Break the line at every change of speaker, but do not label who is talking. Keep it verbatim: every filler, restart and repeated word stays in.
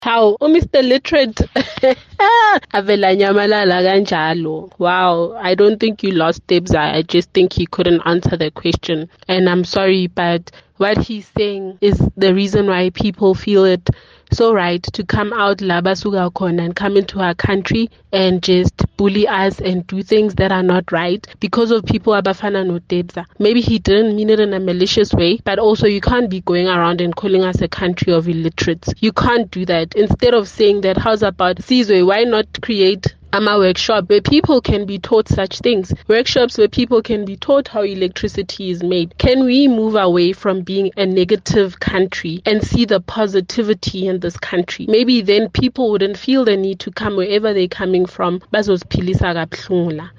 How, oh mister Literate, avela nyamalala kanjalo. Wow, I don't think you lost Debs. I I just think he couldn't answer the question. And I'm sorry, but what he's saying is the reason why people feel it so right to come out labasuka khona and come into our country and just bully us and do things that are not right because of people abafana no Debza. Maybe he didn't mean it in a malicious way, but also you can't be going around and calling us a country of illiterates. You can't do that. Instead of saying that, how's about Sizwe, why not create a workshop where people can be taught such things, workshops where people can be taught how electricity is made? Can we move away from being a negative country and see the positivity in this country? Maybe then people wouldn't feel the need to come wherever they're coming from. Bazosiphilisa kabuhlungu la.